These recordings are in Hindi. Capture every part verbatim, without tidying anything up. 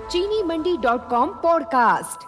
चीनी Mandi dot com podcast.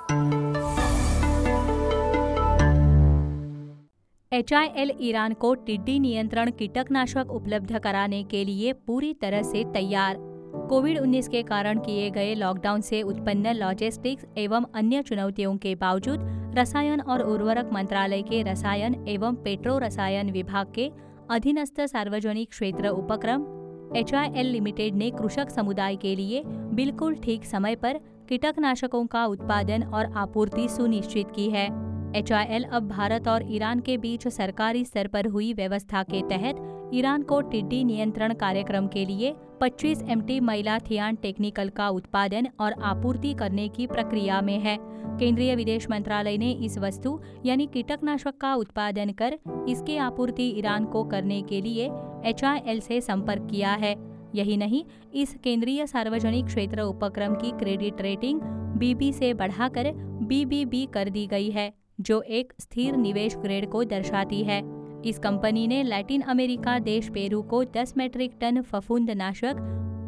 H I L Iran को टिड्डी नियंत्रण कीटनाशक उपलब्ध कराने के लिए पूरी तरह से तैयार। कोविड उन्नीस के कारण किए गए लॉकडाउन से उत्पन्न लॉजिस्टिक्स एवं अन्य चुनौतियों के बावजूद रसायन और उर्वरक मंत्रालय के रसायन एवं पेट्रो रसायन विभाग के अधीनस्थ सार्वजनिक क्षेत्र उपक्रम एच आई एल लिमिटेड ने कृषक समुदाय के लिए बिल्कुल ठीक समय पर कीटनाशकों का उत्पादन और आपूर्ति सुनिश्चित की है। एच आई एल अब भारत और ईरान के बीच सरकारी स्तर पर हुई व्यवस्था के तहत ईरान को टिड्डी नियंत्रण कार्यक्रम के लिए पच्चीस एम टी मैलाथियान टेक्निकल का उत्पादन और आपूर्ति करने की प्रक्रिया में है। केंद्रीय विदेश मंत्रालय ने इस वस्तु यानी कीटनाशक का उत्पादन कर इसकी आपूर्ति ईरान को करने के लिए एच आई एल से संपर्क किया है। यही नहीं, इस केंद्रीय सार्वजनिक क्षेत्र उपक्रम की क्रेडिट रेटिंग बी बी से बढ़ाकर बी बी बी कर दी गई है, जो एक स्थिर निवेश ग्रेड को दर्शाती है। इस कंपनी ने लैटिन अमेरिका देश पेरू को दस मीट्रिक टन फफूंदनाशक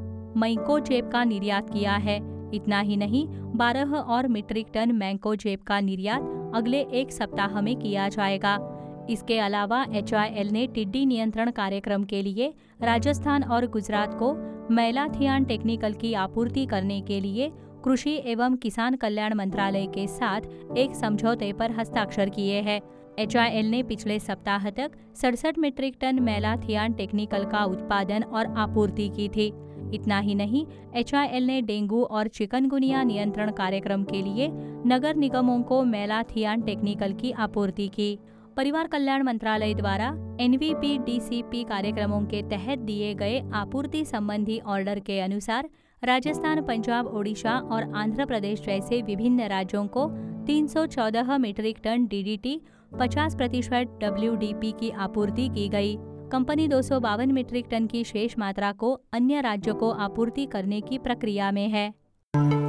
मैंकोजेब का निर्यात किया है। इतना ही नहीं, बारह और मीट्रिक टन मैंकोजेब का निर्यात अगले एक सप्ताह में किया जाएगा। इसके अलावा एच आई एल ने टिड्डी नियंत्रण कार्यक्रम के लिए राजस्थान और गुजरात को मैलाथियान टेक्निकल की आपूर्ति करने के लिए कृषि एवं किसान कल्याण मंत्रालय के साथ एक समझौते पर हस्ताक्षर किए हैं। एच आई एल ने पिछले सप्ताह तक सड़सठ मीट्रिक टन मैलाथियान टेक्निकल का उत्पादन और आपूर्ति की थी। इतना ही नहीं, एच आई एल ने डेंगू और चिकनगुनिया नियंत्रण कार्यक्रम के लिए नगर निगमों को मैलाथियान टेक्निकल की आपूर्ति की। परिवार कल्याण मंत्रालय द्वारा N V P D C P कार्यक्रमों के तहत दिए गए आपूर्ति संबंधी ऑर्डर के अनुसार राजस्थान, पंजाब, ओडिशा और आंध्र प्रदेश जैसे विभिन्न राज्यों को तीन सौ चौदह metric ton D D T, पचास प्रतिशत डब्ल्यू डी पी की आपूर्ति की गई। कंपनी दो सौ बावन मीट्रिक टन की शेष मात्रा को अन्य राज्यों को आपूर्ति करने की प्रक्रिया में है।